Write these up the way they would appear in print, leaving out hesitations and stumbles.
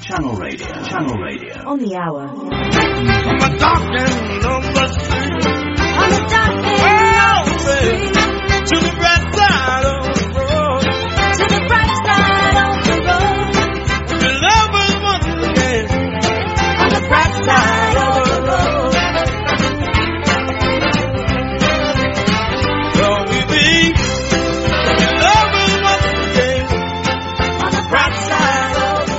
Channel Radio. On the hour. I'm a darkening on the street. On the darkening to the bright side of the road. To the bright side of the road. The lovers once again. On the bright side of the road. So we be the lovers once again. On the bright side of the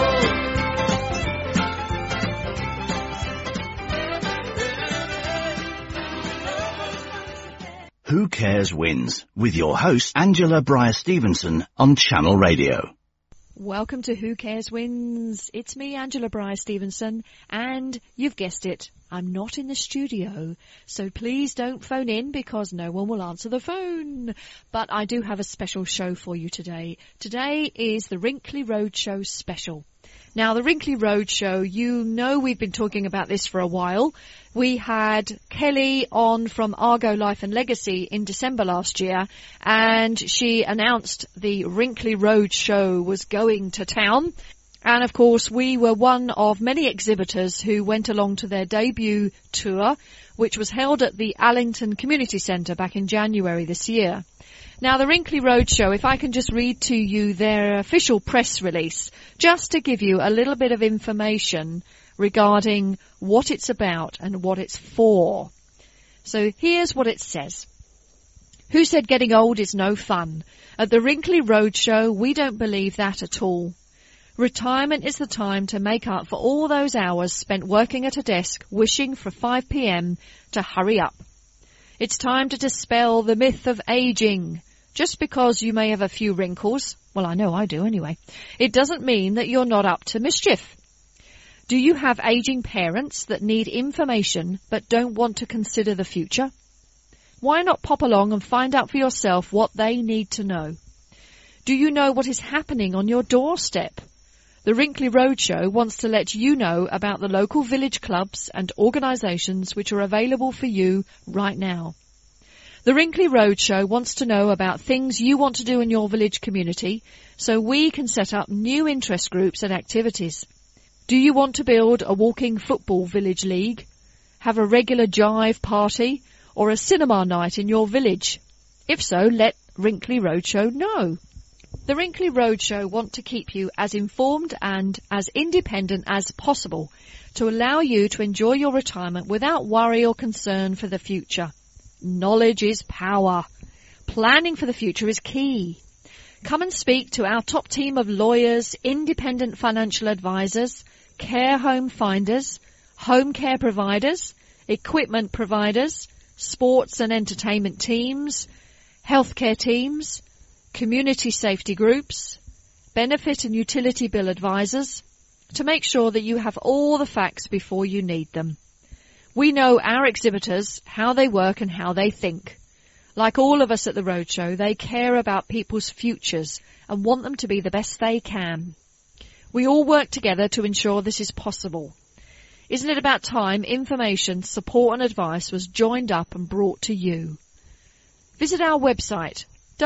road. Who Cares Wins, with your host Angela Breyer-Stevenson on Channel Radio. Welcome to Who Cares Wins. It's me, Angela Breyer-Stevenson, and you've guessed it, I'm not in the studio, so please don't phone in because no one will answer the phone. But I do have a special show for you today. Today is the Wrinkley Roadshow special. Now, the Wrinkley Roadshow, you know we've been talking about this for a while. We had Kelly on from Argo Life and Legacy in December last year, and she announced the Wrinkley Roadshow was going to town. And, of course, we were one of many exhibitors who went along to their debut tour, which was held at the Allington Community Centre back in January this year. Now, the Wrinkley Roadshow, if I can just read to you their official press release, just to give you a little bit of information regarding what it's about and what it's for. So here's what it says. Who said getting old is no fun? At the Wrinkley Roadshow, we don't believe that at all. Retirement is the time to make up for all those hours spent working at a desk wishing for 5 p.m. to hurry up. It's time to dispel the myth of aging. Just because you may have a few wrinkles, well, I know I do anyway, it doesn't mean that you're not up to mischief. Do you have aging parents that need information but don't want to consider the future? Why not pop along and find out for yourself what they need to know? Do you know what is happening on your doorstep? The Wrinkley Roadshow wants to let you know about the local village clubs and organisations which are available for you right now. The Wrinkley Roadshow wants to know about things you want to do in your village community so we can set up new interest groups and activities. Do you want to build a walking football village league, have a regular jive party or a cinema night in your village? If so, let Wrinkley Roadshow know. The Wrinkley Roadshow want to keep you as informed and as independent as possible to allow you to enjoy your retirement without worry or concern for the future. Knowledge is power. Planning for the future is key. Come and speak to our top team of lawyers, independent financial advisors, care home finders, home care providers, equipment providers, sports and entertainment teams, healthcare teams, community safety groups, benefit and utility bill advisors, to make sure that you have all the facts before you need them. We know our exhibitors, how they work and how they think. Like all of us at the Roadshow, they care about people's futures and want them to be the best they can. We all work together to ensure this is possible. Isn't it about time information, support and advice was joined up and brought to you? Visit our website,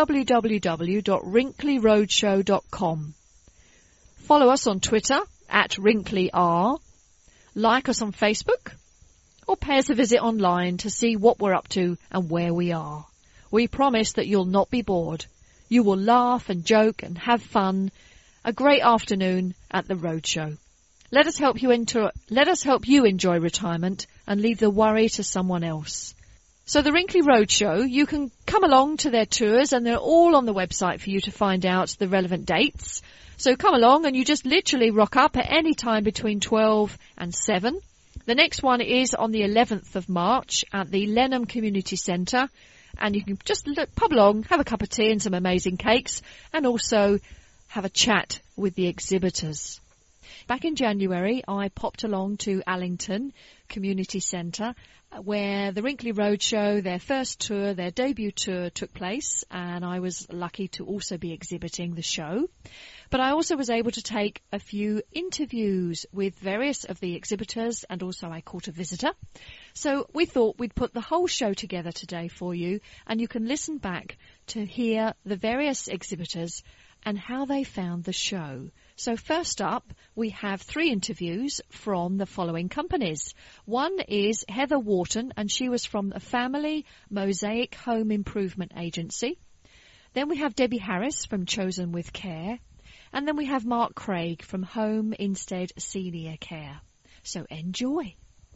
www.wrinkleyroadshow.com. Follow us on Twitter @WrinkleyR, like us on Facebook, or pay us a visit online to see what we're up to and where we are. We promise that you'll not be bored. You will laugh and joke and have fun. A great afternoon at the Roadshow. Let us help you enjoy retirement and leave the worry to someone else. So the Wrinkley Roadshow, you can come along to their tours and they're all on the website for you to find out the relevant dates. So come along and you just literally rock up at any time between 12 and 7. The next one is on the 11th of March at the Lenham Community Centre, and you can just pop along, have a cup of tea and some amazing cakes, and also have a chat with the exhibitors. Back in January, I popped along to Allington Community Centre, where the Wrinkley Roadshow, their first tour, their debut tour took place, and I was lucky to also be exhibiting the show. But I also was able to take a few interviews with various of the exhibitors, and also I caught a visitor. So we thought we'd put the whole show together today for you, and you can listen back to hear the various exhibitors and how they found the show. So first up, we have 3 interviews from the following companies. One is Heather Wharton, and she was from the Family Mosaic Home Improvement Agency. Then we have Debbie Harris from Chosen with Care. And then we have Mark Craig from Home Instead Senior Care. So enjoy.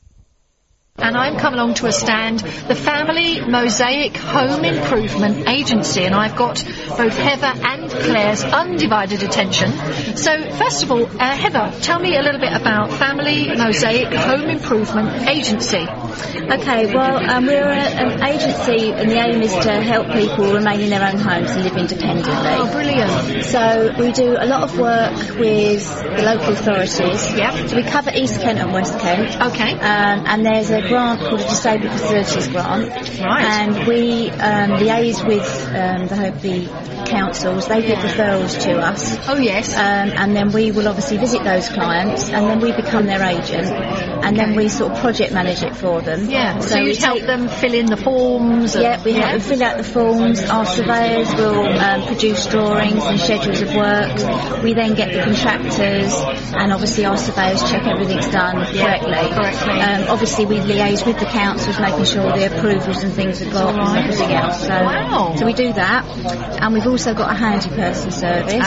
And I'm come along to a stand, the Family Mosaic Home Improvement Agency, and I've got both Heather and Claire's undivided attention. So, first of all, Heather, tell me a little bit about Family Mosaic Home Improvement Agency. Okay, well, we're an agency, and the aim is to help people remain in their own homes and live independently. Oh, brilliant. So we do a lot of work with the local authorities. Yep. So we cover East Kent and West Kent. Okay. And there's a grant called a Disabled Facilities Grant. Right. And we liaise with the councils. They give referrals to us. Oh, yes. And then we will obviously visit those clients, and then we become their agent. And then we sort of project manage it for them. Yeah, so you we help them fill in the forms? Yeah, we help them fill out the forms. Our surveyors will produce drawings and schedules of works. We then get the contractors, and obviously our surveyors check everything's done correctly. Obviously we liaise with the councils, making sure the approvals and things are got and everything else. So we do that. And we've also got a handy person service.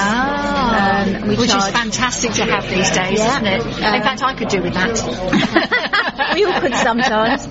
Which is fantastic to have these days, isn't it? In fact, I could do with that. We all could sometimes.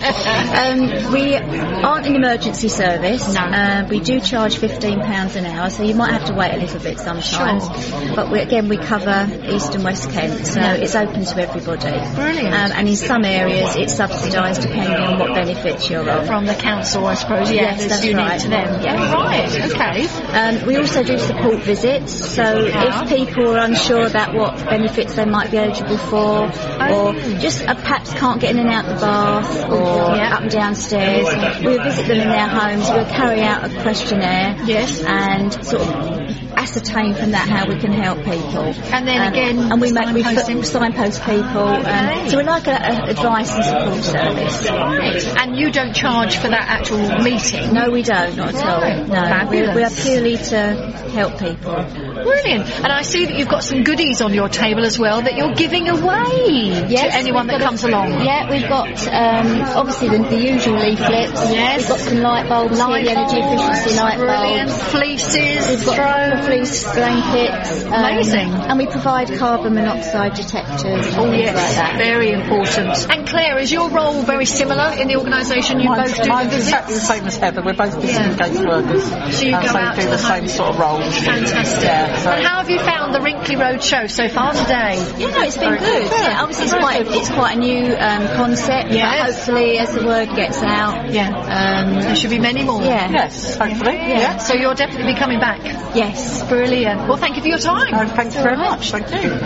We aren't an emergency service. No. We do charge £15 an hour, so you might have to wait a little bit sometimes. Sure. But we cover East and West Kent, so it's open to everybody. Brilliant. And in some areas it's subsidised depending on what benefits you're on. From the council, I suppose. Yes, that's unique right. to them. Yeah, right. Okay. We also do support visits, so if people are unsure about what benefits they might be eligible for, or just perhaps can't get in and out the bath, or up and downstairs, we'll visit them in their homes, we'll carry out a questionnaire, and sort of ascertain from that how we can help people. And then again, and we signpost people. So we're like an advice and support service. Right. And you don't charge for that actual meeting? No, we don't, not at all. No, we are purely to help people. Brilliant. And I see that you've got some goodies on your table as well that you're giving away to anyone that comes along. Yeah, we've got obviously the usual leaflets. Yes. We've got some light bulbs here, the energy efficiency light Brilliant. bulbs. Fleeces. We've got fleece blankets. Amazing. And we provide carbon monoxide detectors and things like that. Very important. And Claire, is your role very similar in the organisation? You both do mine's the visits? exactly the same as Heather. We're both visiting caseworkers. So you go out do to the the same homes. sort of role. Fantastic. Yeah, so And how have you found the Wrinkley Road show so far today? Yeah, no, it's been good. Yeah, obviously it's quite a new concept. Yes. But hopefully, as the word gets out, there should be many more. Yeah. yes, hopefully. Yeah. So you'll definitely be coming back. Yes. Brilliant. Well, thank you for your time. Thank you very much. Thank you.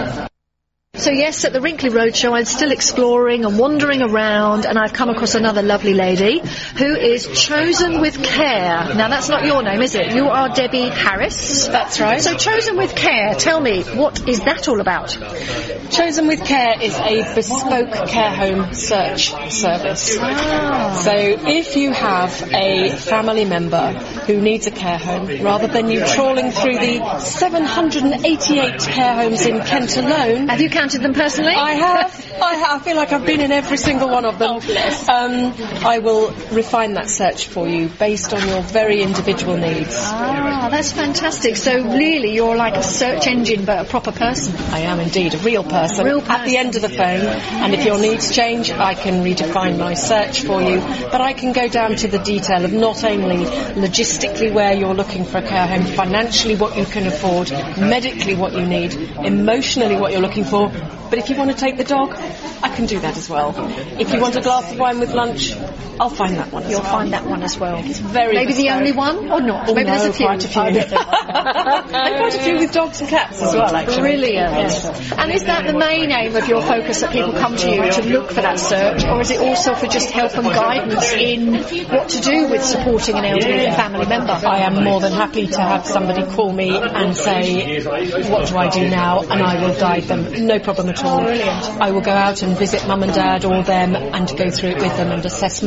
So yes, at the Wrinkley Road show, I'm still exploring and wandering around, and I've come across another lovely lady who is Chosen with Care. Now, that's not your name, is it? You are Debbie Harris. That's right. So Chosen with Care, tell me, what is that all about? Chosen with Care is a bespoke care home search service. So if you have a family member who needs a care home, rather than you trawling through the 788 care homes in Kent alone... Have you counted them personally? I have. I feel like I've been in every single one of them. I will refine that search for you based on your very individual needs. That's fantastic. So really, you're like a search engine, but a proper person. I am indeed a real person at the end of the phone, and if your needs change, I can redefine my search for you, but I can go down to the detail of not only logistically where you're looking for a care home, financially what you can afford, medically what you need, emotionally what you're looking for, but if you want to take the dog, I can do that as well. If you want a glass of wine with lunch, I'll find that one as well. You'll find that one as well. It's very Maybe bespoke. the only one, or not? Oh, Maybe no, there's a few. quite a few. And quite a few with dogs and cats as well, actually. Brilliant. Yes. And is that the main aim of your focus, that people come to you to look for that search, or is it also for just help and guidance in what to do with supporting an elderly family member? I am more than happy to have somebody call me and say, what do I do now? And I will guide them. No problem at all. Brilliant. I will go out and visit mum and dad or them and go through it with them and assess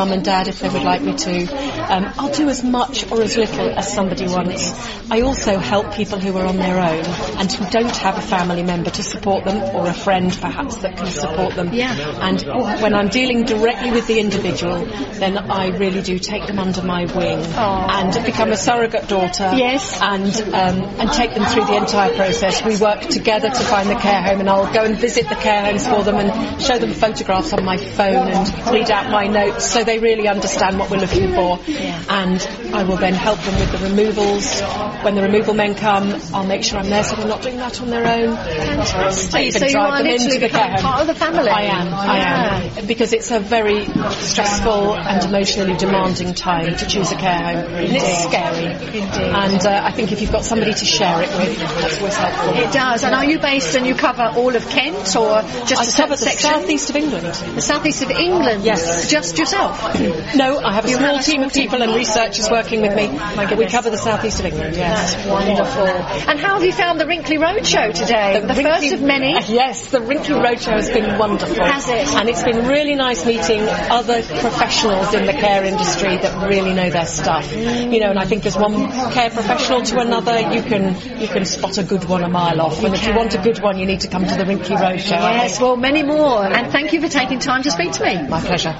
mum and dad if they would like me to. I'll do as much or as little as somebody wants. I also help people who are on their own and who don't have a family member to support them, or a friend perhaps that can support them. Yeah. And when I'm dealing directly with the individual, then I really do take them under my wing and become a surrogate daughter. Yes. And take them through the entire process. We work together to find the care home, and I'll go and visit the care homes for them and show them photographs on my phone and read out my notes so they really understand what we're looking for. And I will then help them with the removals. When the removal men come, I'll make sure I'm there so they're not doing that on their own. I even So you drive are them into literally the care become home. part of the family. I am. Because it's a very stressful and emotionally demanding time to choose a care home. And it's scary. Indeed. And I think if you've got somebody to share it with, that's always helpful. It does. And are you based and you cover all of Kent, or just I a certain cover the section? southeast of England. The southeast of England? Yes. Just yourself? No, I have a You small have a team small of people and researchers working with me. But we cover the southeast of England, yes. That's wonderful. And how have you found the Wrinkly Roadshow today? The first of many? Yes, the Wrinkly Roadshow has been wonderful. Has it? And it's been really nice meeting other professionals in the care industry that really know their stuff. You know, and I think as one care professional to another, you can spot a good one a mile off. And if you want a good one, you need to come to the Wrinkly Roadshow. Yes, well, many more. And thank you for taking time to speak to me. My pleasure.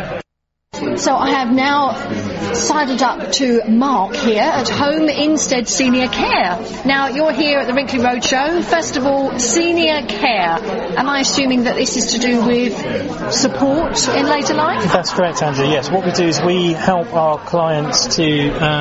So I have now sidled up to Mark here at Home Instead Senior Care. Now, you're here at the Wrinkly Roadshow. First of all, senior care. Am I assuming that this is to do with support in later life? That's correct, Angela. Yes, what we do is we help our clients to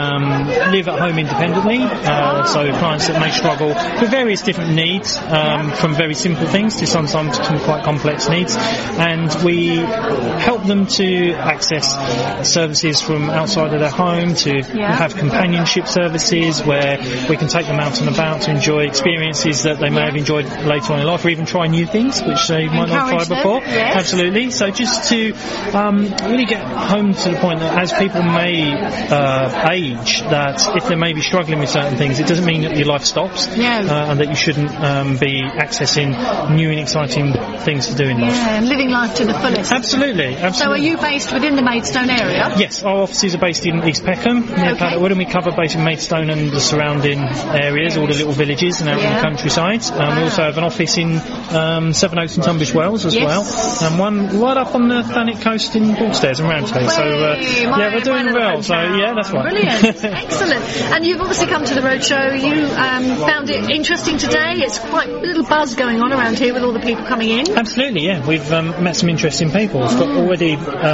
live at home independently. So clients that may struggle with various different needs, from very simple things to sometimes some quite complex needs. And we help them to access services from outside of their home, to have companionship services where we can take them out and about to enjoy experiences that they may have enjoyed later on in life, or even try new things which they might not have tried before. Yes. Absolutely. So just to really get home to the point that as people may age, that if they may be struggling with certain things, it doesn't mean that your life stops, and that you shouldn't be accessing new and exciting things to do in life. Yeah, and living life to the fullest. Absolutely. So are you based within the Maidstone area? Yes, our offices are based in East Peckham, near Paddockwood, and we cover basically Maidstone and the surrounding areas, all the little villages and out in the countryside. We also have an office in Sevenoaks and Tunbridge Wells as well, and one right up on the Thanet coast in Broadstairs and Ramsgate. So we're doing well. So that's right. Brilliant, excellent. And you've obviously come to the roadshow. You found it interesting today. It's quite a little buzz going on around here with all the people coming in. Absolutely, yeah. We've met some interesting people. We've got already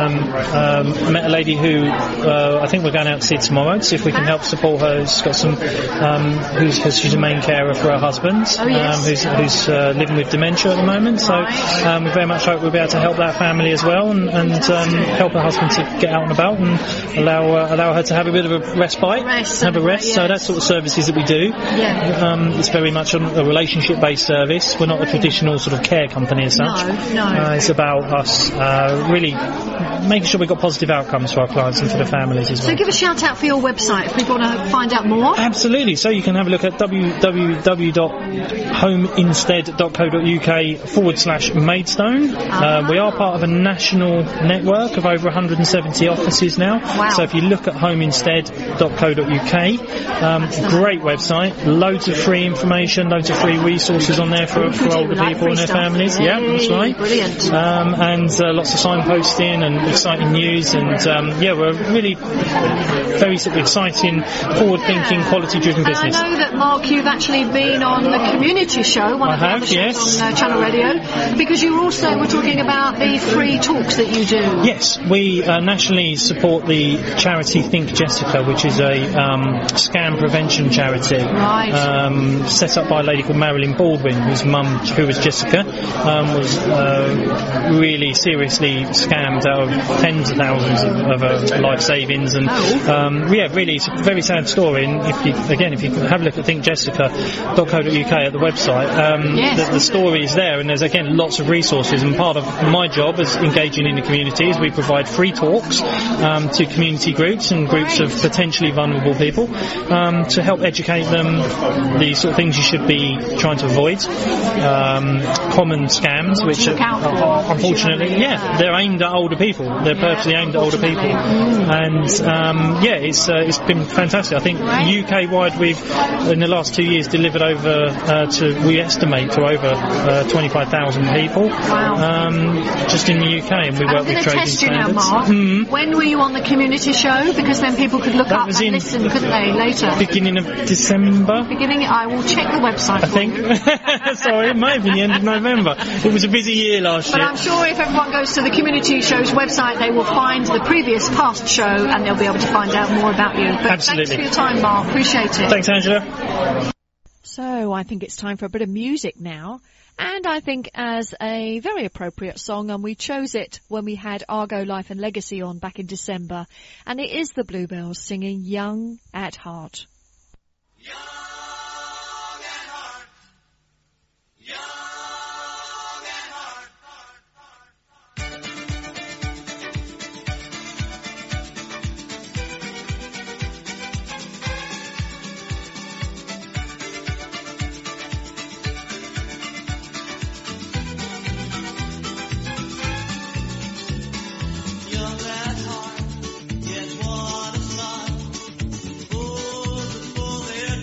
met a lady who I think we're going out to see tomorrow to see if we can help support her. She's got some she's a main carer for her husband, who's living with dementia at the moment. So we very much hope we'll be able to help that family as well, and help her husband to get out and about, and allow her to have a bit of a respite, have a rest. So that's sort of services that we do. It's very much a relationship-based service. We're not a traditional sort of care company as such. No. It's about us really making sure we've got positive outcomes for our clients and for the families as well. So give a shout out for your website if people want to find out more. Absolutely. So you can have a look at www.homeinstead.co.uk/Maidstone. We are part of a national network of over 170 offices now. Wow. So if you look at homeinstead.co.uk, great website, loads of free information, loads of free resources on there for older people and their families. Yeah, that's right. Brilliant. And lots of signposting and exciting news, and we're really very sort of exciting, forward-thinking, quality-driven business. And I know that, Mark, you've actually been on the community show, one of the other shows on Channel Radio, because you were talking about the free talks that you do. Yes, we nationally support the charity Think Jessica, which is a scam prevention charity, set up by a lady called Marilyn Baldwin, whose mum, who was Jessica, was really seriously scammed out of tens of thousands of her life savings. savings, and really, it's a very sad story. And if you can have a look at thinkjessica.co.uk at the website, the story is there, and there's again lots of resources. And part of my job as engaging in the community is we provide free talks to community groups and groups of potentially vulnerable people to help educate them the sort of things you should be trying to avoid, common scams which are unfortunately they're aimed at older people. They're purposely aimed at older people, and it's been fantastic. I think UK wide we've in the last 2 years delivered we estimate to over 25,000 people just in the UK, and we work with trading standards. Now, Mark. When were you on the community show? Because then people could look up and listen, couldn't they, later? Beginning of December. I will check the website. I think. Sorry, it might have been the end of November. It was a busy year last year. But I'm sure if everyone goes to the community show's website, they will find the previous past show and they'll be able to find out more about you. But absolutely. Thanks for your time, Mark. Appreciate it. Thanks, Angela. So I think it's time for a bit of music now. And I think as a very appropriate song, and we chose it when we had Argo Life and Legacy on back in December, and it is the Bluebells singing Young at Heart. Young at heart, young at heart. Young at heart, yet what a start. Oh, the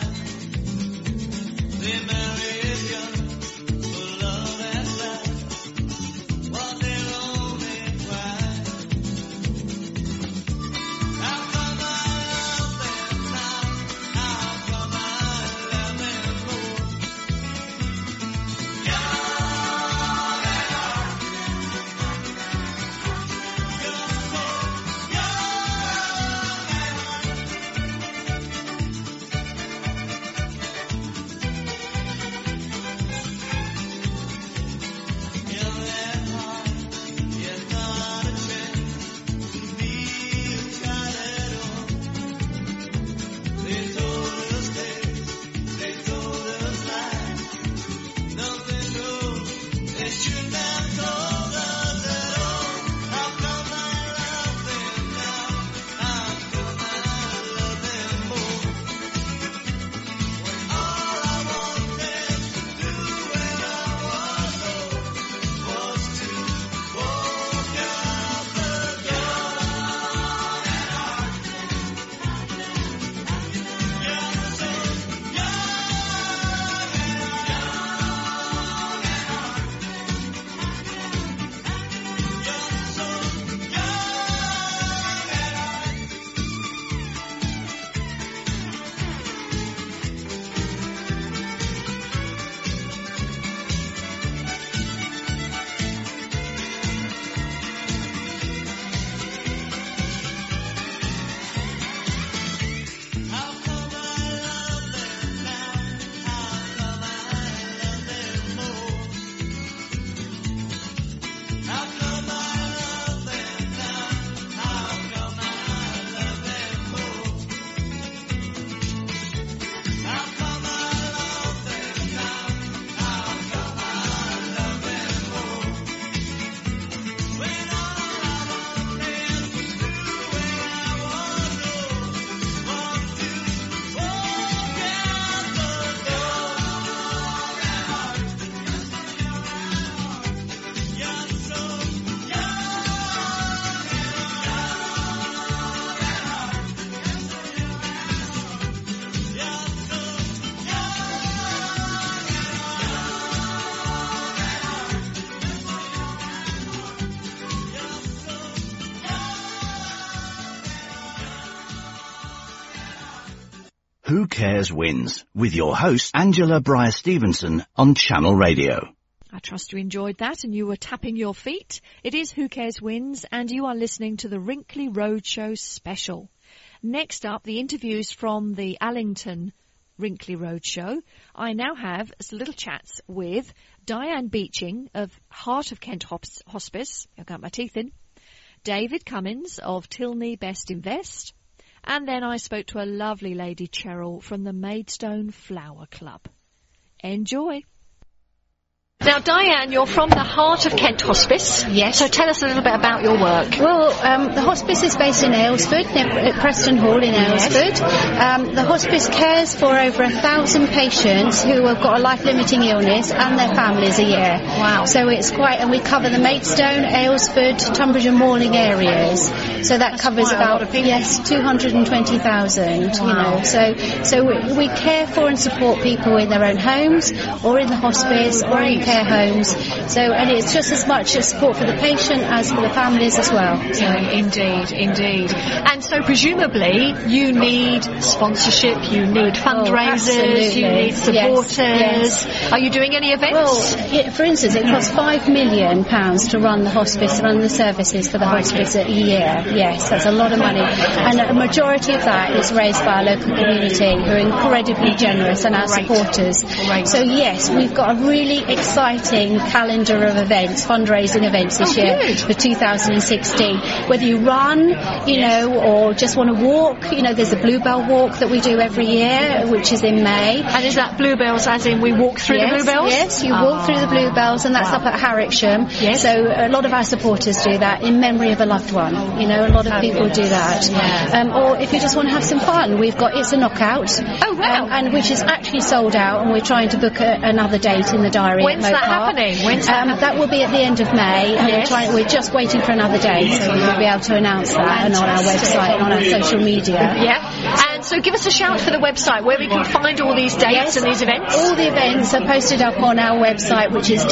Who Cares Wins, with your host Angela Breyer-Stevenson on Channel Radio. I trust you enjoyed that and you were tapping your feet. It is Who Cares Wins and you are listening to the Wrinkley Roadshow special. Next up, the interviews from the Allington Wrinkley Roadshow. I now have little chats with Diane Beeching of Heart of Kent Hospice. I've got my teeth in. David Cummins of Tilney Best Invest. And then I spoke to a lovely lady, Cheryl, from the Maidstone Flower Club. Enjoy. Now, Diane, you're from the Heart of Kent Hospice. Yes. So tell us a little bit about your work. Well, the hospice is based in Aylesford, near Preston Hall in Aylesford. The hospice cares for over 1,000 patients who have got a life-limiting illness and their families a year. Wow. So it's quite, and we cover the Maidstone, Aylesford, Tunbridge and Malling areas. So that covers quite a about, lot of people. 220,000, you know. So we care for and support people in their own homes or in the hospice or in care homes. So, and it's just as much a support for the patient as for the families as well. So. Indeed. And so presumably you need sponsorship, you need fundraisers, you need supporters. Yes. Are you doing any events? Well, for instance, it costs £5 million to run the hospice, run the services for the hospice a year. Yes, that's a lot of money. And a majority of that is raised by our local community who are incredibly generous and our supporters. So yes, we've got a really exciting calendar of events, fundraising events this year for 2016. Whether you run, you know, or just want to walk, you know, there's a Bluebell Walk that we do every year, which is in May. And is that Bluebells as in we walk through the Bluebells? Yes, you walk through the Bluebells, and that's up at Harwickham. Yes. So a lot of our supporters do that in memory of a loved one. You know, a lot of people do that. Or if you just want to have some fun, we've got It's a Knockout. Oh, wow. And which is actually sold out, and we're trying to book another date in the diary. When's that happening? That will be at the end of May, and we're just waiting for another date, so we'll be able to announce that and on our website and on our social media. And so give us a shout for the website where we can find all these dates and these events. All the events are posted up on our website, which is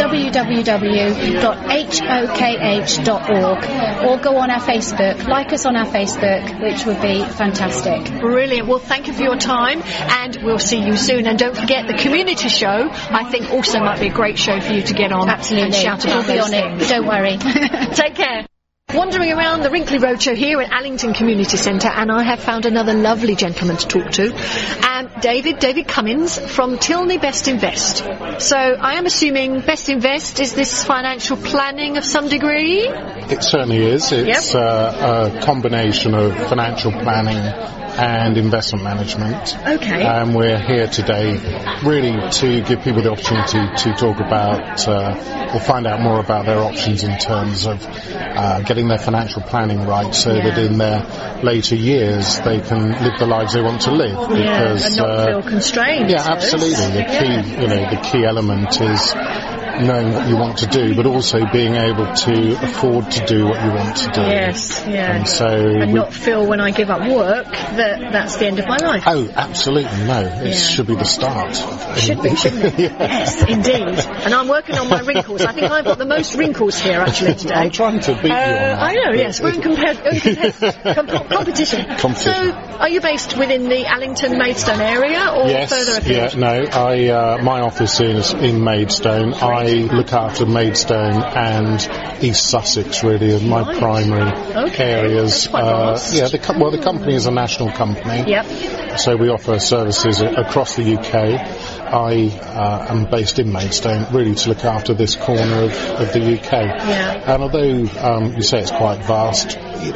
www.hokh.org, or go on our Facebook, like us on our Facebook, which would be fantastic. Brilliant. Well, thank you for your time, and we'll see you soon. And don't forget the community show, I think also might be a great show for you to get on and shout about We'll be those on things. it, don't worry. Take care. Wandering around the Wrinkly Roadshow here at Allington Community Centre, and I have found another lovely gentleman to talk to, David Cummins from Tilney Best Invest. So I am assuming Best Invest, is this financial planning of some degree? It certainly is. It's a combination of financial planning and investment management. Okay. And we're here today really to give people the opportunity to talk about or find out more about their options in terms of getting their financial planning right, so that in their later years they can live the lives they want to live. Because and not feel constrained. Yeah, absolutely. The key element is knowing what you want to do, but also being able to afford to do what you want to do. Yes, yeah. And not feel when I give up work that's the end of my life. Oh, absolutely no. It should be the start. Should be, shouldn't it? Yes, indeed. And I'm working on my wrinkles. I think I've got the most wrinkles here actually today. I'm trying to beat you on that. I know, yes. We're in competition. So, are you based within the Allington Maidstone area or further afield? My office is in Maidstone. I look after Maidstone and East Sussex, really, as my primary areas. The company is a national company. Yep. So we offer services across the UK. I am based in Maidstone, really to look after this corner of the UK. Yeah. And although you say it's quite vast,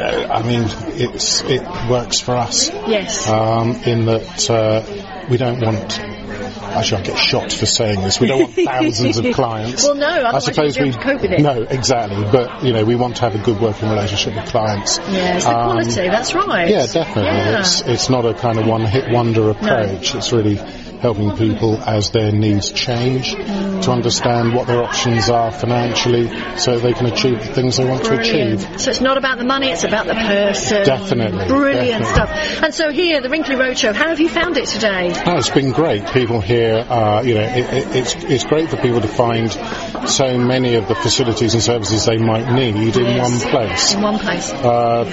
it works for us. Yes. In that we don't want. Actually, I get shot for saying this. We don't want thousands of clients. Well, no, otherwise you'll be able to cope with it. No, exactly. But, we want to have a good working relationship with clients. Yes, the quality, that's right. Yeah, definitely. Yeah. It's not a kind of one-hit wonder approach. No. It's really helping people as their needs change to understand what their options are financially so they can achieve the things they want to achieve. So it's not about the money, it's about the person. Definitely. Brilliant stuff. And so here, the Wrinkly Roadshow, how have you found it today? Oh, it's been great. People here, it's great for people to find so many of the facilities and services they might need in one place. In one place.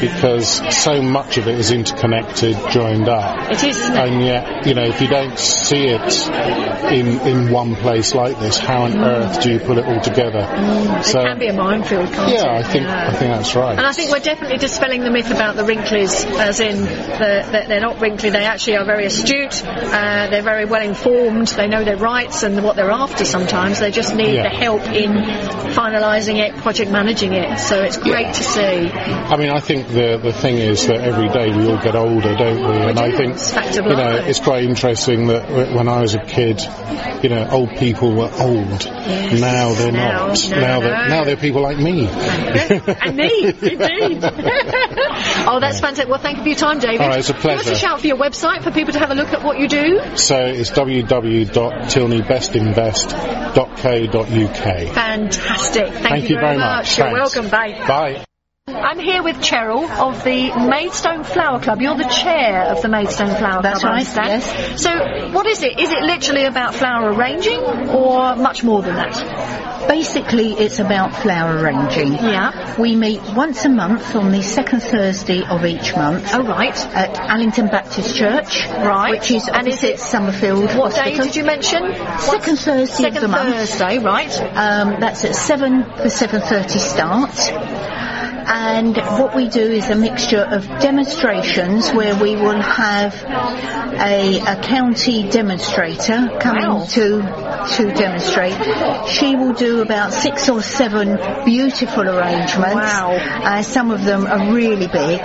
Because so much of it is interconnected, joined up. It is, isn't it? And yet, if you don't see see it in one place like this, how on earth do you put it all together? It can be a minefield, can't it? I think that's right. And I think we're definitely dispelling the myth about the wrinklies, as in they're not wrinkly, they actually are very astute, they're very well informed, they know their rights and what they're after sometimes. They just need the help in finalising it, project managing it. So it's great to see. I mean, I think the thing is that every day we all get older, don't we? And I think, it's quite interesting that when I was a kid, old people were old. Yes. Now they're not. Now they're people like me. And me, indeed. Oh, that's fantastic. Well, thank you for your time, David. All right, it's a pleasure. Give us a shout for your website for people to have a look at what you do. So it's www.tilneybestinvest.co.uk. Fantastic. Thank you very much. You're welcome. Bye. Bye. I'm here with Cheryl of the Maidstone Flower Club. You're the chair of the Maidstone Flower Club. That's right, yes. So, what is it? Is it literally about flower arranging, or much more than that? Basically, it's about flower arranging. Yeah. We meet once a month on the second Thursday of each month. Oh, right. At Allington Baptist Church. Right. Which is opposite Summerfield What Hospital. day did you mention? Second Thursday of the month. Thursday, right. That's at 7 for 7:30 start. And what we do is a mixture of demonstrations where we will have a county demonstrator coming to demonstrate. She will do about 6 or 7 beautiful arrangements. Wow. Some of them are really big.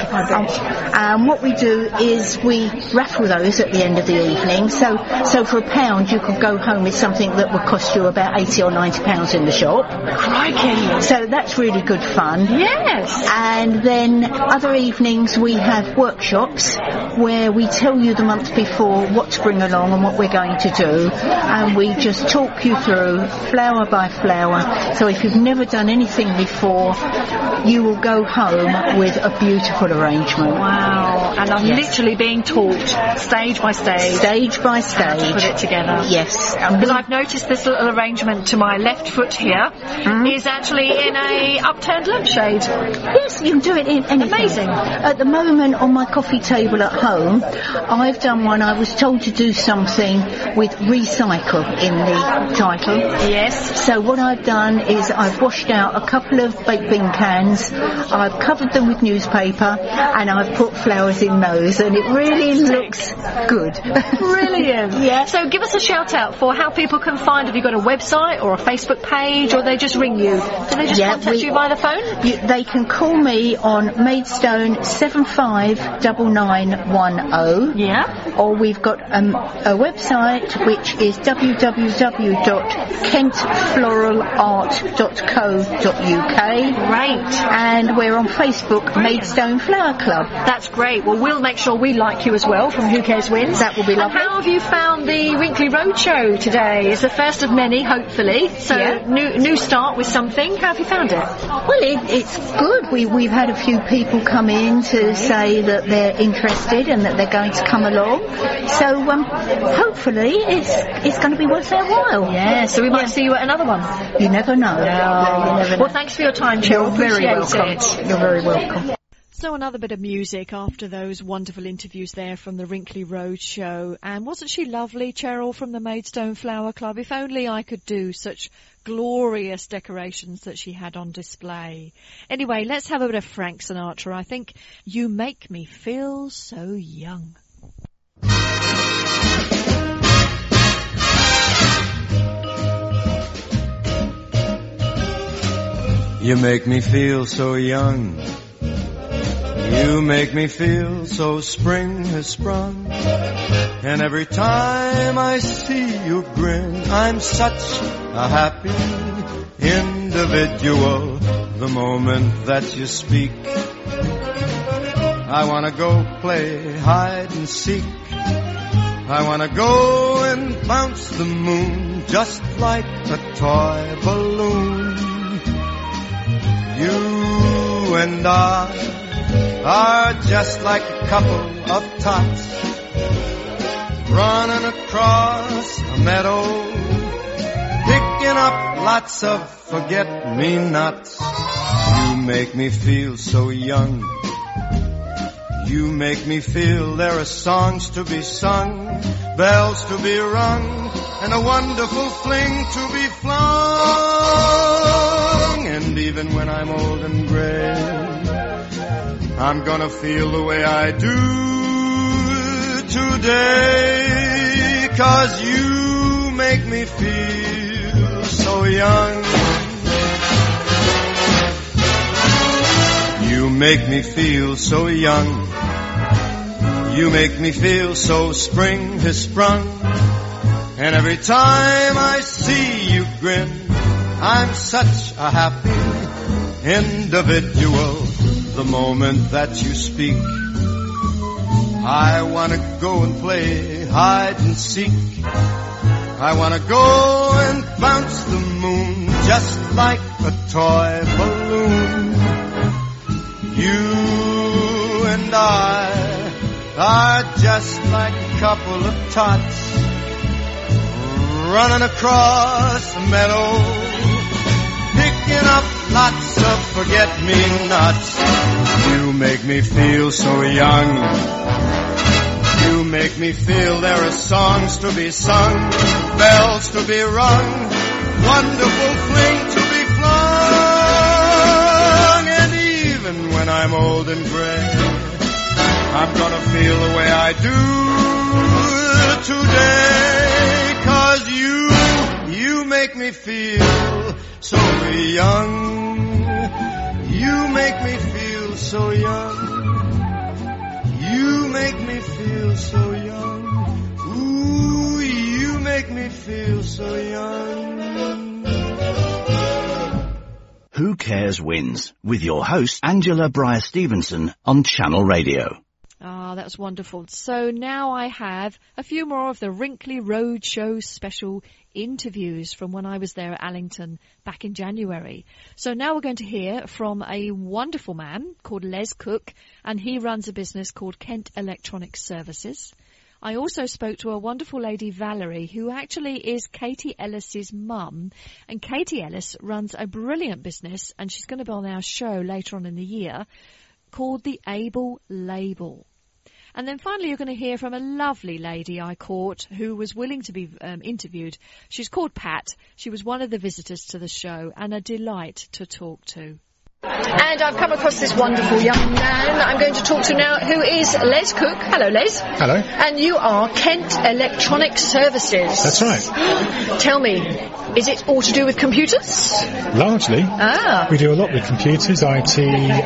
And what we do is we raffle those at the end of the evening. So for £1 you could go home with something that would cost you about £80 or £90 in the shop. Crikey. So that's really good fun. Yes. And then other evenings we have workshops where we tell you the month before what to bring along and what we're going to do, and we just talk you through flower by flower. So if you've never done anything before, you will go home with a beautiful arrangement. Wow. And I'm literally being taught stage by stage. Stage by stage. How to put it together. Yes. Because I've noticed this little arrangement to my left foot here is actually in a upturned lampshade. Yes, you can do it in anything. Amazing. At the moment on my coffee table at home, I've done one. I was told to do something with recycle in the title. Yes. So what I've done is I've washed out a couple of baked bean cans, I've covered them with newspaper, and I've put flowers in those, and it really looks good. Brilliant. Yeah. So give us a shout out for how people can find. Have you got a website or a Facebook page, or they just ring you? Do they just contact you via the phone? They can call me on Maidstone 759910. Yeah. Or we've got a website which is www.kentfloralart.co.uk. Great. And we're on Facebook, Maidstone Flower Club. That's great. Well, we'll make sure we like you as well from Who Cares Wins. That will be lovely. And how have you found the Wrinkley Road show today? It's the first of many, hopefully. So new start with something. How have you found it? Well, it's good. We've had a few people come in to say that they're interested and that they're going to come along. So hopefully it's going to be worth their while. Yeah, so we might see you at another one. You never know. No. You never know. Well, thanks for your time, Cheryl. You're very welcome. You're very welcome. So another bit of music after those wonderful interviews there from the Wrinkley Road show. And wasn't she lovely, Cheryl, from the Maidstone Flower Club? If only I could do such glorious decorations that she had on display. Anyway, let's have a bit of Frank Sinatra. I think You Make Me Feel So Young. You make me feel so young. You make me feel so spring has sprung. And every time I see you grin, I'm such a happy individual. The moment that you speak, I wanna go play hide and seek. I wanna go and bounce the moon just like a toy balloon. You and I are just like a couple of tots running across a meadow, picking up lots of forget-me-nots. You make me feel so young. You make me feel there are songs to be sung, bells to be rung, and a wonderful fling to be flung. And even when I'm old and gray, I'm gonna feel the way I do today, 'cause you make me feel so young. You make me feel so young. You make me feel so spring has sprung. And every time I see you grin, I'm such a happy individual. The moment that you speak, I wanna go and play hide and seek. I wanna go and bounce the moon just like a toy balloon. You and I are just like a couple of tots running across the meadow, picking up lots of forget-me-nots. You make me feel so young. You make me feel there are songs to be sung, bells to be rung, wonderful fling to be flung. And even when I'm old and gray, I'm gonna feel the way I do today, 'cause you make me feel so young. You make me feel so young. You make me feel so young. Ooh, you make me feel so young. Who Cares Wins, with your host Angela Breyer-Stevenson on Channel Radio. Ah, that was wonderful. So now I have a few more of the Wrinkly Roadshow special interviews from when I was there at Allington back in January. So now we're going to hear from a wonderful man called Les Cook, and he runs a business called Kent Electronic Services. I also spoke to a wonderful lady, Valerie, who actually is Katie Ellis's mum. And Katie Ellis runs a brilliant business, and she's going to be on our show later on in the year, called the Able Label. And then finally you're going to hear from a lovely lady I caught who was willing to be interviewed. She's called Pat. She was one of the visitors to the show and a delight to talk to. And I've come across this wonderful young man that I'm going to talk to now, who is Les Cook. Hello, Les. Hello. And you are Kent Electronic Services. That's right. Tell me, is it all to do with computers? Largely. Ah. We do a lot with computers, IT,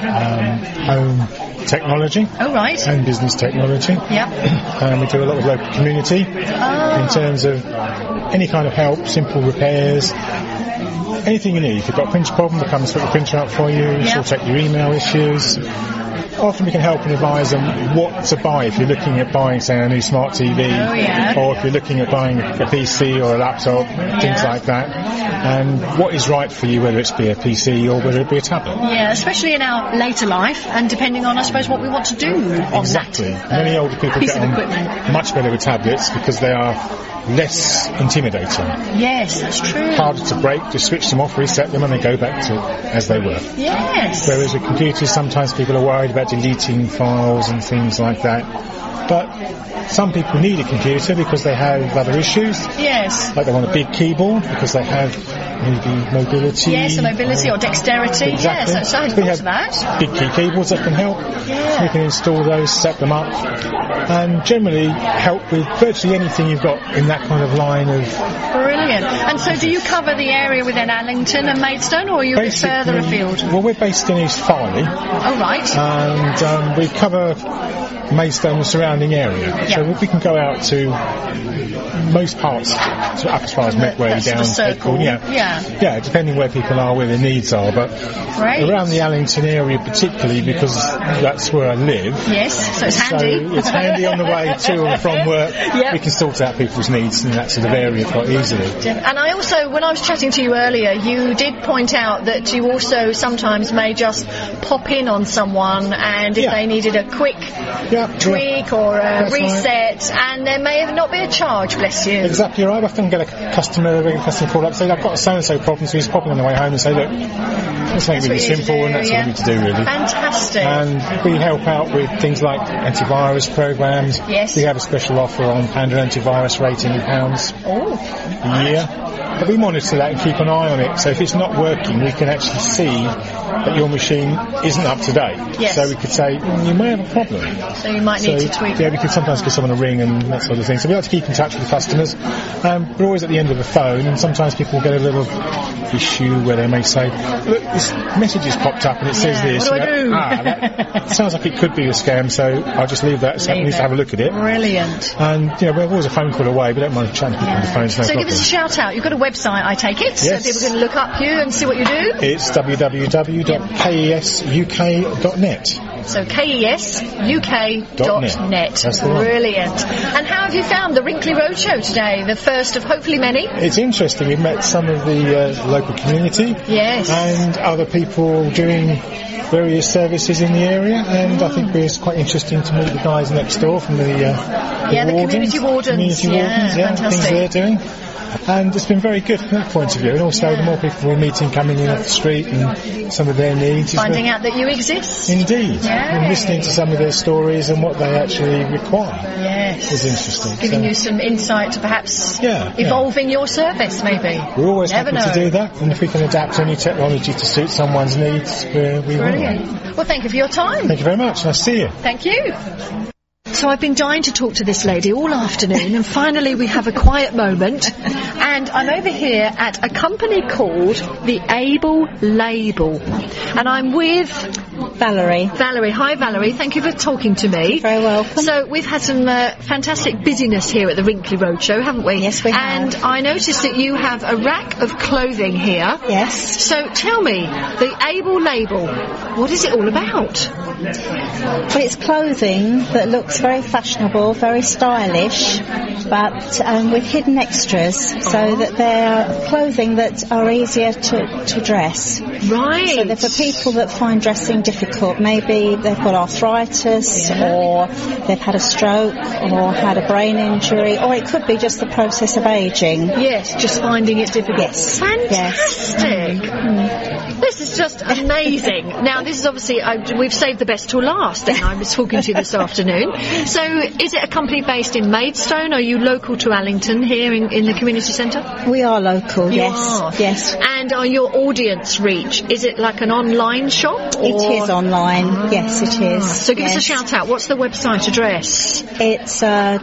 home technology. Oh, right. And business technology. Yeah. We do a lot with local community in terms of any kind of help, simple repairs. Anything you need. If you've got a printer problem, we'll come and sort the printer out for you, sort out your email issues. Often we can help and advise on what to buy if you're looking at buying, say, a new smart TV, or if you're looking at buying a PC or a laptop, things like that, and what is right for you, whether it's be a PC or whether it be a tablet. Yeah, especially in our later life, and depending on, I suppose, what we want to do on exactly. that Many older people piece get of on equipment. much better with tablets because they are less intimidating. Yes, that's true. Harder to break, just switch them off, reset them, and they go back to as they were. Yes. Whereas with computers, sometimes people are worried about deleting files and things like that. But some people need a computer because they have other issues. Yes. Like they want a big keyboard because they have maybe mobility. Yes, the mobility or dexterity. Exactly. Yes, that's we have that. big key keyboards that can help. Yeah. We can install those, set them up, and generally help with virtually anything you've got in that kind of line of... Brilliant. And so do you cover the area within Allington and Maidstone, or are you a bit further afield? Well, we're based in East Farley. Oh, right. And we cover Maidstone and surrounding area. Yeah. So we can go out to most parts, so up as far as Medway, down Headcourt. Yeah, depending where people are, where their needs are. But around the Allington area particularly, because that's where I live. Yes, so it's handy. So it's handy on the way to and from work. Yep. We can sort out people's needs in that sort of area quite easily. And I also, when I was chatting to you earlier, you did point out that you also sometimes may just pop in on someone, and if they needed a quick tweak or a reset, and there may not be a charge charge, bless you. Exactly right. I often get a regular customer call up, say, I've got a so-and-so problem, so he's popping on the way home and say, look, let's make it really simple, and that's what we need to do, really. Fantastic. And we help out with things like antivirus programs. Yes. We have a special offer on Panda antivirus rating in pounds. Oh. Yeah. But we monitor that and keep an eye on it. So if it's not working, we can actually see that your machine isn't up to date. Yes. So we could say, you may have a problem. So you might need to tweak. Yeah, we could sometimes give someone a ring and that sort of thing. So we like to keep in touch with the customers. We're always at the end of the phone, and sometimes people will get a little issue where they may say, look, this message has popped up and it says this. What do I do? That sounds like it could be a scam, so I'll just leave that. So we need to have a look at it. Brilliant. And, we're always a phone call away. We don't mind chatting to people on the phone. So give us a shout out. You've got a website, I take it. Yes. So people can look up you and see what you do. It's www.kesuk.net. So kesuk.net. That's the one. Brilliant. And how have you found the Wrinkly Roadshow today? The first of hopefully many? It's interesting. We've met some of the local community. Yes. And other people doing various services in the area, and I think it's quite interesting to meet the guys next door from the community wardens. Things they're doing. And it's been very good from that point of view, and also the more people we're meeting coming in off the street and some of their needs. Finding out that you exist. Indeed. And listening to some of their stories and what they actually require. Yes. Is interesting. Giving you some insight to perhaps evolving your service, maybe. We're always happy to do that, and if we can adapt any technology to suit someone's needs, we Brilliant. will. Well, thank you for your time. Thank you very much. Nice to see you. Thank you. So I've been dying to talk to this lady all afternoon, and finally we have a quiet moment, and I'm over here at a company called The Able Label, and I'm with Valerie. Hi Valerie, thank you for talking to me. Very welcome. So we've had some fantastic busyness here at the Wrinkly Roadshow, haven't we? Yes, we have. And I noticed that you have a rack of clothing here. Yes. So tell me, The Able Label, what is it all about? Well, it's clothing that looks very fashionable, very stylish, but with hidden extras, so that they're clothing that are easier to dress. Right. So they're for people that find dressing difficult. Maybe they've got arthritis, or they've had a stroke, or had a brain injury, or it could be just the process of ageing. Yes, just finding it difficult. Yes. Fantastic. Yes. This is just amazing. Now, this is obviously, we've saved the best till last, and I was talking to you this afternoon. So, is it a company based in Maidstone? Are you local to Allington here in the community centre? We are local, you yes. Are. Yes. And are your audience reach, is it like an online shop? It is online, yes it is. So give us a shout out. What's the website address? It's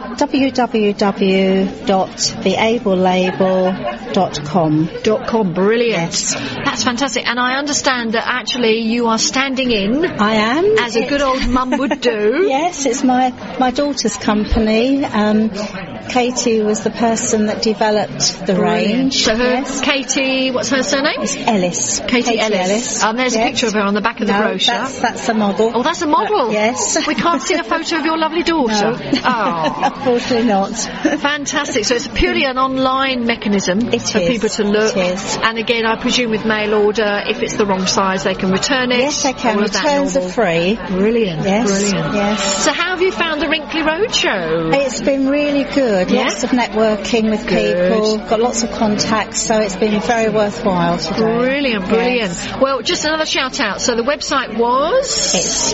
www.theablelabel.com. Brilliant. Yes. That's fantastic. And I understand that actually you are standing in. I am. As a good old mum would do. Yes, it's my daughter's company. Katie was the person that developed the range. So Katie, what's her surname? It's Ellis. Katie Ellis. There's a picture of her on the back of the brochure. That's a model. Oh, that's a model? Yes. We can't see a photo of your lovely daughter? No. Oh. Unfortunately not. Fantastic. So it's purely an online mechanism for people to look. It is. And again, I presume with mail order, if it's the wrong size, they can return it. Yes, they can. Returns are free. Brilliant. Yes. Brilliant. Yes. So how have you found the Wrinkly Roadshow? It's been really good. Lots of networking with people. Got lots of contacts, so it's been very worthwhile today. Brilliant. Yes. Well, just another shout out. So the website was? It's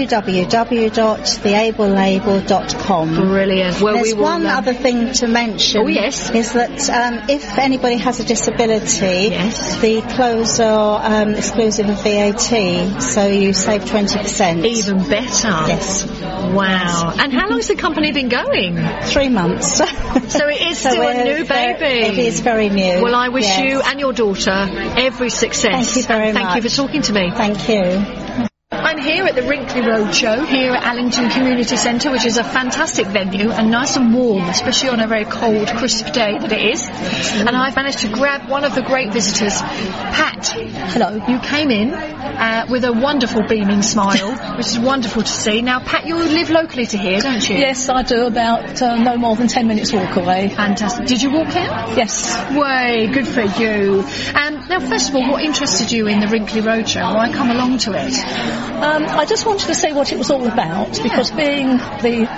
www.theablelabel.com. Brilliant. Well, there's one other thing to mention. Oh, yes. Is that if anybody has a disability, the clothes are exclusive of VAT, so you save 20%. Even better. Yes. Wow. And how long has the company been going? 3 months. So it is still a new baby. It is very new. Well, I wish you and your daughter every success. Thank you very much. Thank you for talking to me. Thank you. I'm here at the Wrinkly Roadshow here at Allington Community Centre, which is a fantastic venue and nice and warm, especially on a very cold, crisp day that it is. And I've managed to grab one of the great visitors, Pat. Hello. You came in with a wonderful beaming smile, which is wonderful to see. Now, Pat, you live locally to here, don't you? Yes, I do. About no more than 10 minutes walk away. Fantastic. Did you walk in? Yes. Way, good for you. Now, first of all, what interested you in the Wrinkly Roadshow? Why come along to it? I just wanted to see what it was all about, because being the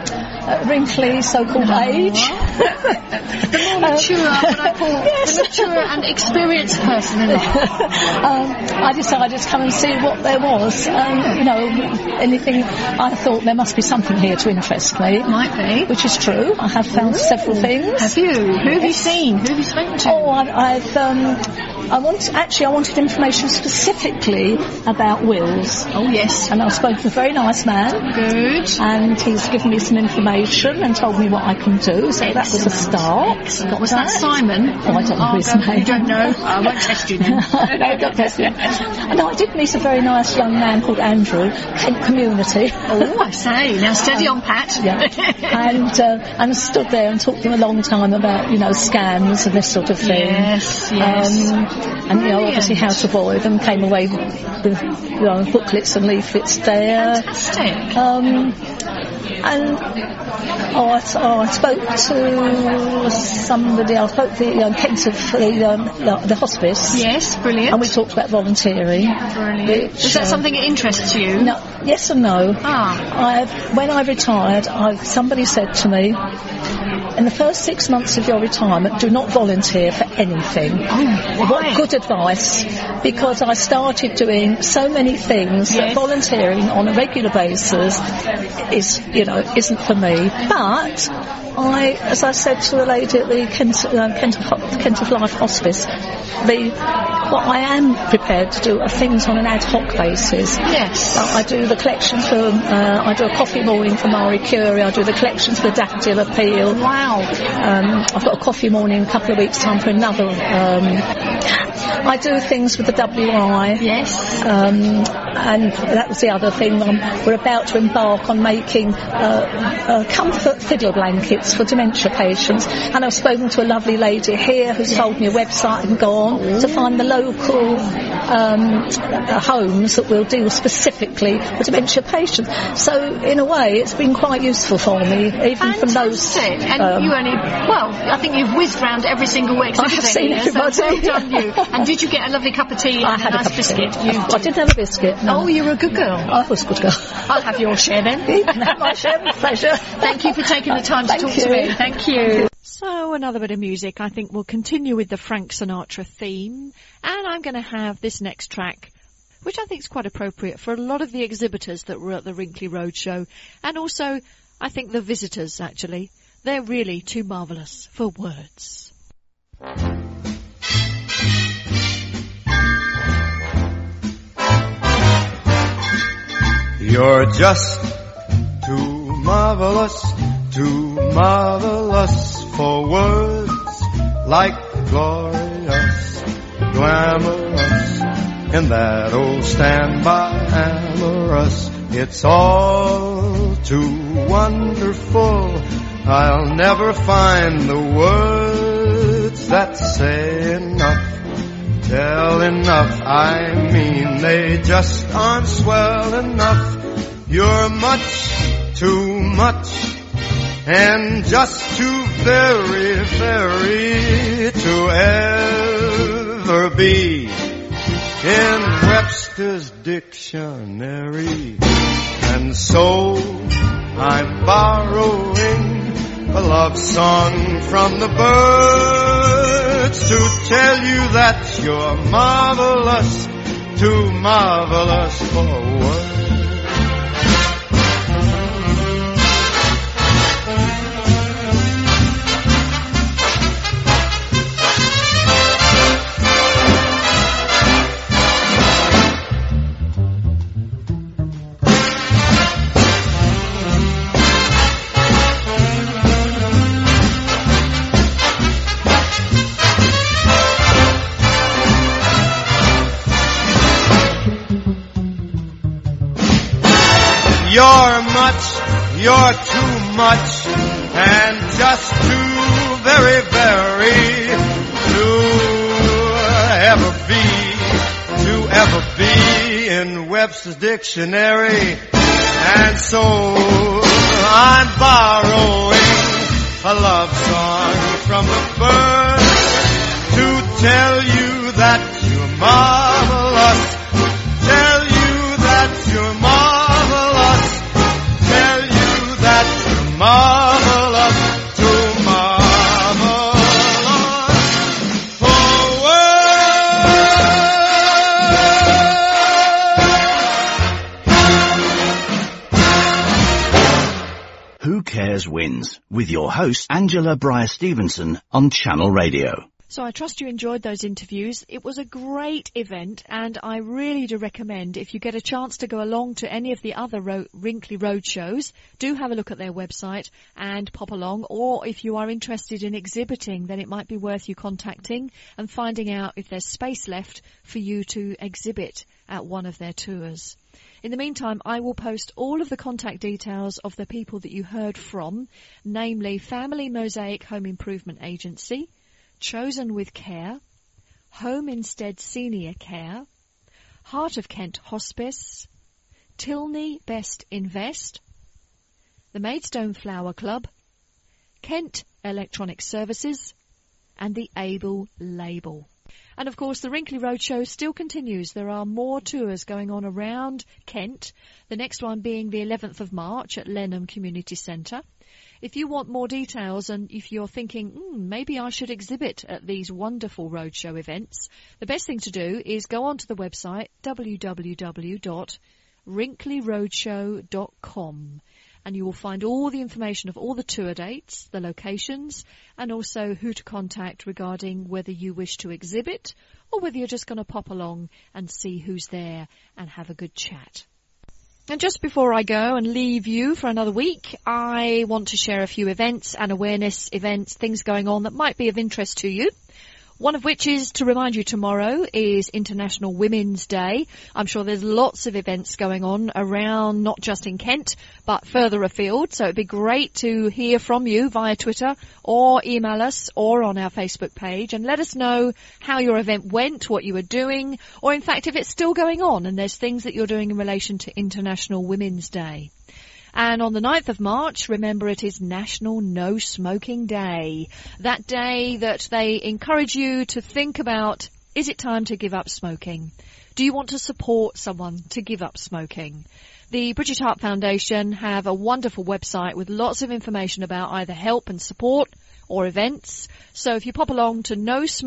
wrinkly so-called age. The more mature, what I call the mature and experienced person in life. I decided to come and see what there was. Anything. I thought there must be something here to interest me. Might be. Which is true. I have found several things. Have you? Who have you seen? Who have you spoken to? Oh, I wanted information specifically about wills. Oh, yes. And I've spoken to a very nice man. Good. And he's given me some information and told me what I can do. So that was a start. What was that, Simon? Oh, I don't know his name. You don't know? I won't test you then. No, don't test me. No, I did meet a very nice young man called Andrew, Kent Community. Oh, I say. Now steady on, Pat. Yeah. And stood there and talked to him a long time about, scams and this sort of thing. Yes. And obviously how to avoid them. Came away with booklets and leaflets there. Fantastic. I spoke to somebody. I spoke to Kent of the hospice. Yes, brilliant. And we talked about volunteering. Brilliant. Is that something that interests you? No, yes and no. When I retired, somebody said to me, in the first 6 months of your retirement, do not volunteer for anything. Oh, why? What good advice? Because I started doing so many things that volunteering on a regular basis isn't for me. But as I said to the lady at the Kent of Life Hospice, what I am prepared to do are things on an ad hoc basis. Yes. I do the collections I do a coffee morning for Marie Curie. I do the collections for Daffodil Appeal. Wow. I've got a coffee morning in a couple of weeks' time for another. I do things with the WI. Yes. And that was the other thing. We're about to embark on making comfort fiddle blankets for dementia patients. And I've spoken to a lovely lady here who's told me a website and gone to find the local homes that will deal specifically with dementia patients. So in a way, it's been quite useful for me, even from those. And you only, I think you've whizzed round every single week. I have seen everybody. So well done you. And did you get a lovely cup of tea and a nice biscuit? I didn't have a biscuit. No. Oh, you were a good girl. I was a good girl. I'll have your share then. My share, with pleasure. Thank you for taking the time to talk to me. Thank you. So another bit of music. I think we'll continue with the Frank Sinatra theme, and I'm going to have this next track, which I think is quite appropriate for a lot of the exhibitors that were at the Wrinkly Roadshow, and also I think the visitors actually. They're really too marvellous for words. You're just too marvelous for words, like glorious, glamorous, in that old standby amorous. It's all too wonderful. I'll never find the words that say enough. Tell enough, I mean they just aren't swell enough. You're much too much and just too very, very to ever be in Webster's dictionary. And so I'm borrowing a love song from the birds to tell you that you're marvelous, too marvelous for words. You're too much, and just too very, very to ever be in Webster's dictionary. And so I'm borrowing a love song from the birds to tell you that you're marvelous, tell you that you're marvelous, tell you that you're marvelous. Cares Wins with your host Angela Breyer-Stevenson on Channel Radio. So I trust you enjoyed those interviews. It was a great event, and I really do recommend, if you get a chance to go along to any of the other Wrinkly Road shows, do have a look at their website and pop along. Or if you are interested in exhibiting, then it might be worth you contacting and finding out if there's space left for you to exhibit at one of their tours. In the meantime, I will post all of the contact details of the people that you heard from, namely Family Mosaic Home Improvement Agency, Chosen with Care, Home Instead Senior Care, Heart of Kent Hospice, Tilney Best Invest, the Maidstone Flower Club, Kent Electronic Services, and the Able Label. And of course, the Wrinkly Roadshow still continues. There are more tours going on around Kent, the next one being the 11th of March at Lenham Community Centre. If you want more details and if you're thinking, maybe I should exhibit at these wonderful roadshow events, the best thing to do is go onto the website www.wrinklyroadshow.com, and you will find all the information of all the tour dates, the locations, and also who to contact regarding whether you wish to exhibit or whether you're just going to pop along and see who's there and have a good chat. And just before I go and leave you for another week, I want to share a few events and awareness events, things going on that might be of interest to you. One of which is, to remind you, tomorrow is International Women's Day. I'm sure there's lots of events going on around, not just in Kent, but further afield. So it'd be great to hear from you via Twitter or email us or on our Facebook page and let us know how your event went, what you were doing, or in fact if it's still going on and there's things that you're doing in relation to International Women's Day. And on the 9th of March, remember, it is National No Smoking Day. That day that they encourage you to think about, is it time to give up smoking? Do you want to support someone to give up smoking? The Bridget Hart Foundation have a wonderful website with lots of information about either help and support or events. So if you pop along to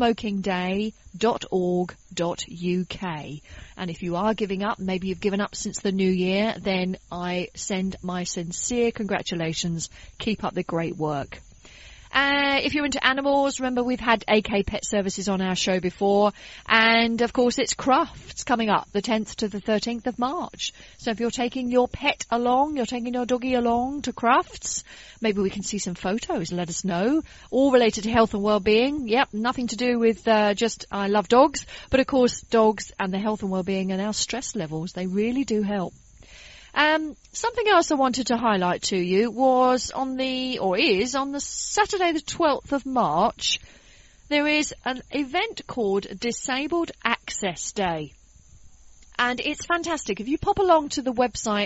nosmokingday.org.uk. And if you are giving up, maybe you've given up since the new year, then I send my sincere congratulations. Keep up the great work. If you're into animals, remember we've had AK Pet Services on our show before. And, of course, it's Crufts coming up the 10th to the 13th of March. So if you're taking your pet along, you're taking your doggy along to Crufts, maybe we can see some photos and let us know. All related to health and well-being. Yep, nothing to do with just I love dogs. But, of course, dogs and the health and well-being and our stress levels, they really do help. Something else I wanted to highlight to you is on the Saturday the 12th of March, there is an event called Disabled Access Day. And it's fantastic. If you pop along to the website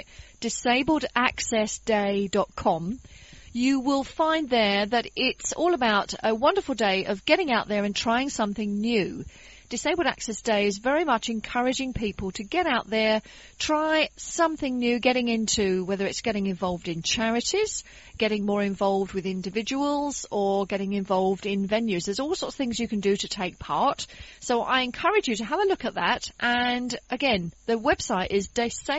disabledaccessday.com, you will find there that it's all about a wonderful day of getting out there and trying something new. Disabled Access Day is very much encouraging people to get out there, try something new, getting into, whether it's getting involved in charities, getting more involved with individuals, or getting involved in venues. There's all sorts of things you can do to take part. So I encourage you to have a look at that. And again, the website is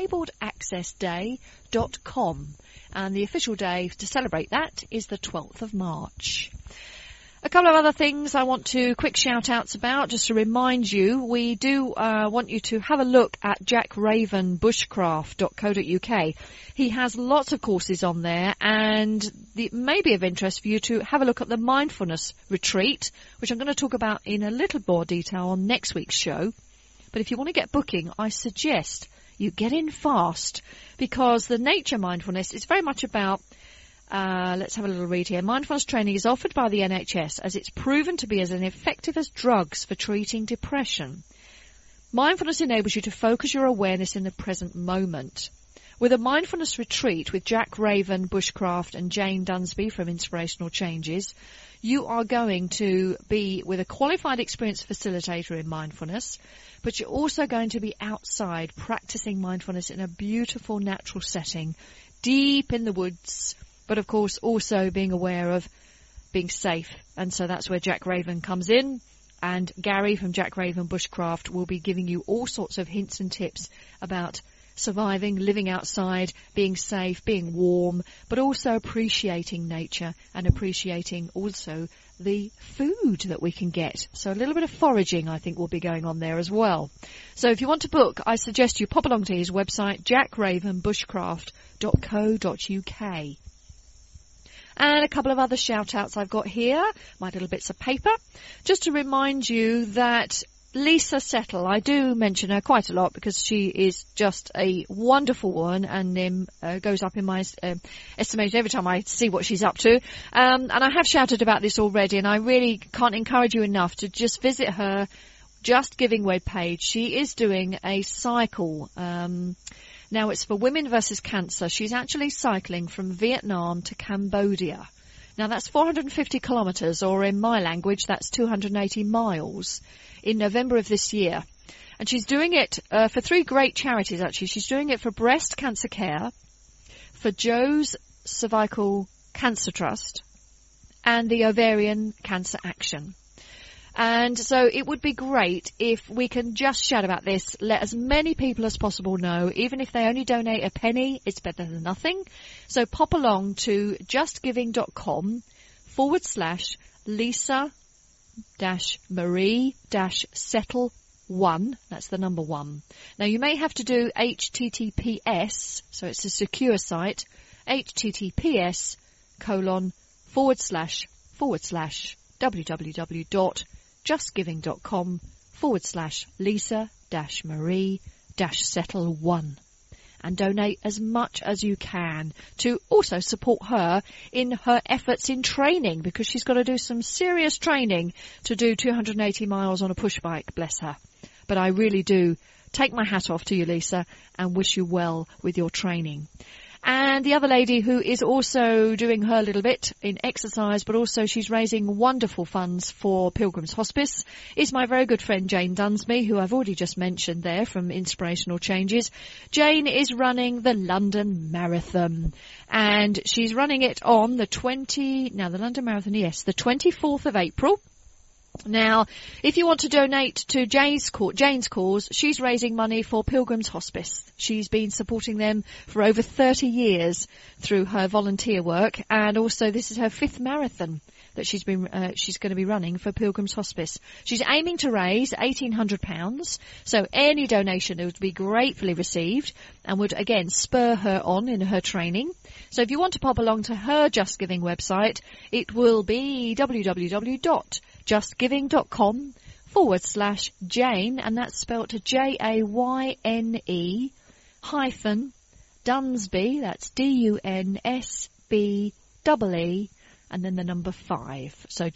disabledaccessday.com. And the official day to celebrate that is the 12th of March. A couple of other things I want to quick shout-outs about, just to remind you. We do want you to have a look at jackravenbushcraft.co.uk. He has lots of courses on there, and it may be of interest for you to have a look at the mindfulness retreat, which I'm going to talk about in a little more detail on next week's show. But if you want to get booking, I suggest you get in fast, because the nature mindfulness is very much about let's have a little read here. Mindfulness training is offered by the NHS as it's proven to be as effective as drugs for treating depression. Mindfulness enables you to focus your awareness in the present moment. With a mindfulness retreat with Jack Raven Bushcraft and Jane Dunsby from Inspirational Changes, you are going to be with a qualified experienced facilitator in mindfulness, but you're also going to be outside practicing mindfulness in a beautiful natural setting, deep in the woods, but of course also being aware of being safe. And so that's where Jack Raven comes in, and Gary from Jack Raven Bushcraft will be giving you all sorts of hints and tips about surviving, living outside, being safe, being warm, but also appreciating nature and appreciating also the food that we can get. So a little bit of foraging, I think, will be going on there as well. So if you want to book, I suggest you pop along to his website, jackravenbushcraft.co.uk. And a couple of other shout-outs I've got here, my little bits of paper. Just to remind you that Lisa Settle, I do mention her quite a lot because she is just a wonderful woman and goes up in my estimation every time I see what she's up to. And I have shouted about this already, and I really can't encourage you enough to just visit her Just Giving webpage. She is doing a cycle. Now it's for Women versus Cancer. She's actually cycling from Vietnam to Cambodia. Now that's 450 kilometres, or in my language, that's 280 miles, in November of this year. And she's doing it for 3 great charities, actually. She's doing it for Breast Cancer Care, for Joe's Cervical Cancer Trust, and the Ovarian Cancer Action. And so it would be great if we can just shout about this, let as many people as possible know. Even if they only donate a penny, it's better than nothing. So pop along to justgiving.com/Lisa-Marie-Settle1. That's the number 1. Now you may have to do HTTPS, so it's a secure site, https://www.justgiving.com/Lisa-Marie-Settle1. And donate as much as you can to also support her in her efforts in training, because she's got to do some serious training to do 280 miles on a push bike, bless her. But I really do take my hat off to you, Lisa, and wish you well with your training. And the other lady who is also doing her little bit in exercise, but also she's raising wonderful funds for Pilgrim's Hospice, is my very good friend Jane Dunsby, who I've already just mentioned there from Inspirational Changes. Jane is running the London Marathon, and she's running it on the London Marathon, yes, the 24th of April. Now, if you want to donate to Jane's cause, she's raising money for Pilgrim's Hospice. She's been supporting them for over 30 years through her volunteer work, and also this is her 5th marathon that she's going to be running for Pilgrim's Hospice. She's aiming to raise £1,800, so any donation would be gratefully received and would again spur her on in her training. So if you want to pop along to her Just Giving website, it will be www.justgiving.com/Jane, and that's spelt JAYNE hyphen Dunsby, that's DUNSBEE, and then the number 5. So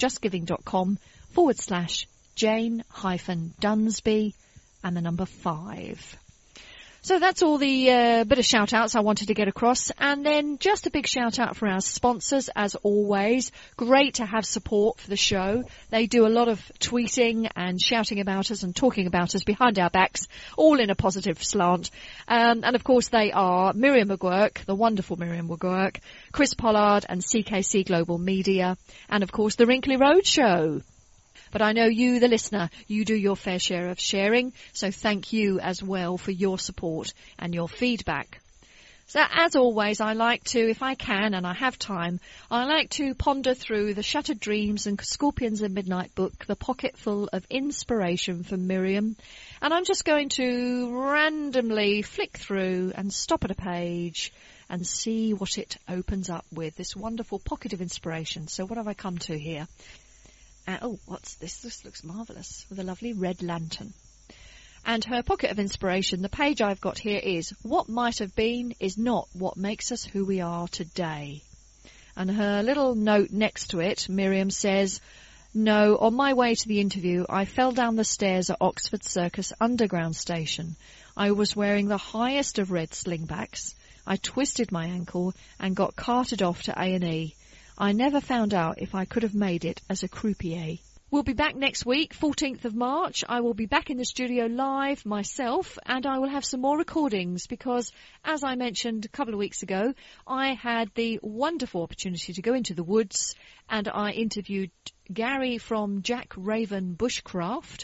justgiving.com/Jane hyphen Dunsby and the number 5. So that's all the bit of shout-outs I wanted to get across. And then just a big shout-out for our sponsors, as always. Great to have support for the show. They do a lot of tweeting and shouting about us and talking about us behind our backs, all in a positive slant. And, of course, they are Miriam McGuirk, the wonderful Miriam McGuirk, Chris Pollard and CKC Global Media, and, of course, the Wrinkly Road Show. But I know you, the listener, you do your fair share of sharing, so thank you as well for your support and your feedback. So as always, I like to, if I can and I have time, I like to ponder through the Shattered Dreams and Scorpions at Midnight book, The Pocketful of Inspiration from Miriam. And I'm just going to randomly flick through and stop at a page and see what it opens up with, this wonderful pocket of inspiration. So what have I come to here? What's this? This looks marvellous, with a lovely red lantern. And her pocket of inspiration, the page I've got here is, what might have been is not what makes us who we are today. And her little note next to it, Miriam says, no, on my way to the interview, I fell down the stairs at Oxford Circus Underground Station. I was wearing the highest of red slingbacks. I twisted my ankle and got carted off to A&E. I never found out if I could have made it as a croupier. We'll be back next week, 14th of March. I will be back in the studio live myself, and I will have some more recordings because, as I mentioned a couple of weeks ago, I had the wonderful opportunity to go into the woods, and I interviewed Gary from Jack Raven Bushcraft,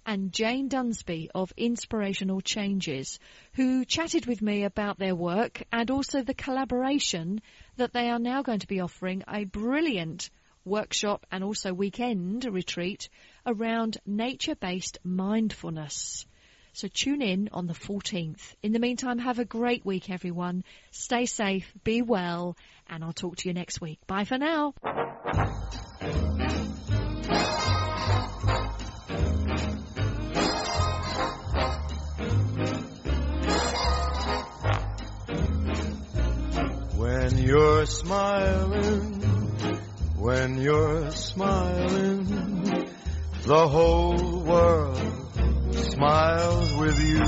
and Jane Dunsby of Inspirational Changes, who chatted with me about their work and also the collaboration that they are now going to be offering a brilliant workshop and also weekend retreat around nature-based mindfulness. So tune in on the 14th. In the meantime, have a great week, everyone. Stay safe, be well, and I'll talk to you next week. Bye for now. When you're smiling, the whole world smiles with you.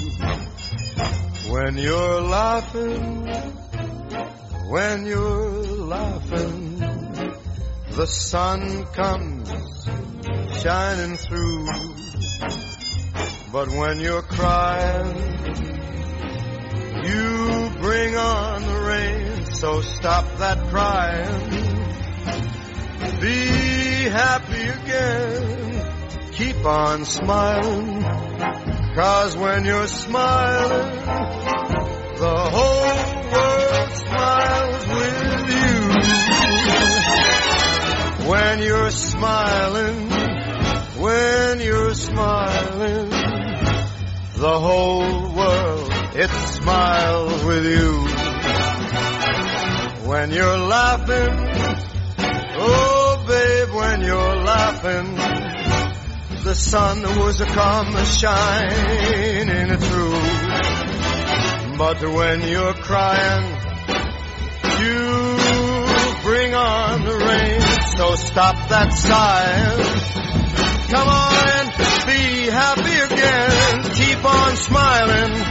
When you're laughing, the sun comes shining through. But when you're crying, you bring on the rain, so stop that crying. Be happy again, keep on smiling, 'cause when you're smiling, the whole world smiles with you. When you're smiling, the whole world, it smiles with you. When you're laughing, oh babe, when you're laughing, the sun was a come shining through. But when you're crying, you bring on the rain, so stop that sighing. Come on and be happy again, keep on smiling,